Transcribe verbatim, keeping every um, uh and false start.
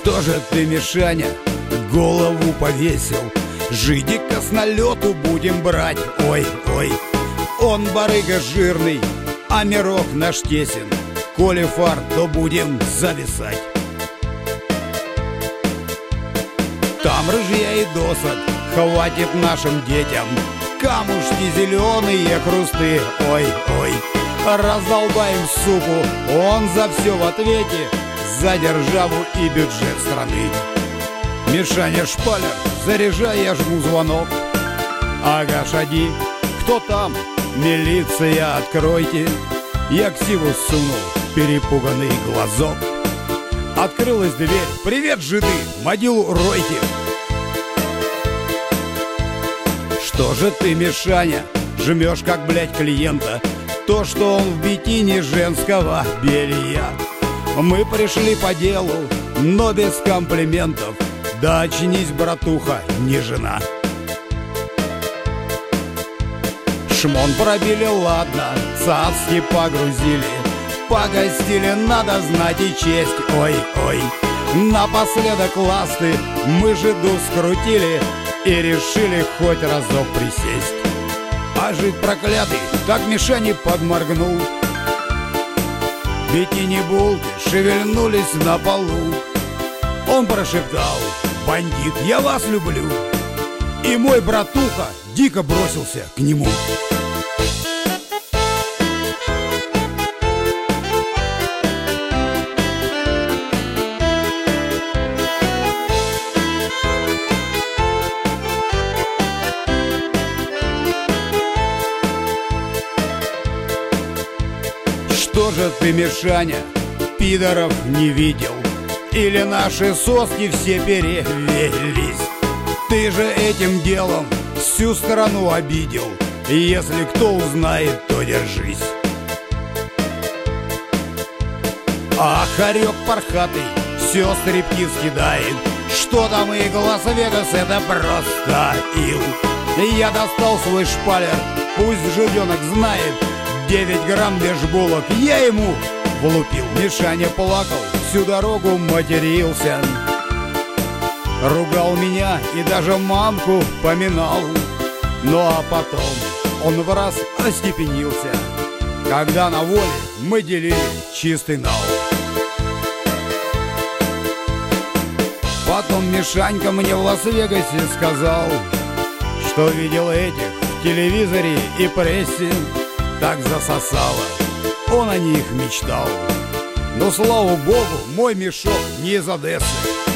Что же ты, Мишаня, голову повесил? Жидика с налету будем брать. Ой, ой, он барыга жирный, а мирок наш тесен. Коли фар, то будем зависать. Там рыжья и досок хватит нашим детям. Камушки зеленые, хрусты, ой, ой. Раздолбаем супу, он за все в ответе, за державу и бюджет страны. Мишаня Шпалер, заряжай, я жму звонок. Ага, шаги, кто там? Милиция, откройте. Я ксиву сунул перепуганный глазок. Открылась дверь. Привет, жиды, могилу ройте. Что же ты, Мишаня, жмешь как, блядь, клиента? То, что он в бикини женского белья. Мы пришли по делу, но без комплиментов. Да очнись, братуха, не жена. Шмон пробили, ладно, цацки погрузили. Погостили, надо знать и честь, ой, ой. Напоследок ласты мы жиду скрутили и решили хоть разок присесть. А жид проклятый так Мишане подморгнул. Бикини-булки шевельнулись на полу. Он прошептал: бандит, я вас люблю. И мой братуха дико бросился к нему. Что же ты, Мишаня, пидоров не видел? Или наши соски все перевелись? Ты же этим делом всю страну обидел. И если кто узнает, то держись. А хорек пархатый все стрипки скидает. Что там и Лас-Вегас, это просто ил. И я достал свой шпалер, пусть жиденок знает. Девять грамм бешбулок я ему влупил. Мишаня плакал, всю дорогу матерился, ругал меня и даже мамку поминал. Ну а потом он в раз остепенился, когда на воле мы делили чистый нал. Потом Мишанька мне в Лас-Вегасе сказал, что видел этих в телевизоре и прессе. Так засосало, он о них мечтал. Но, слава богу, мой мешок не из Одессы.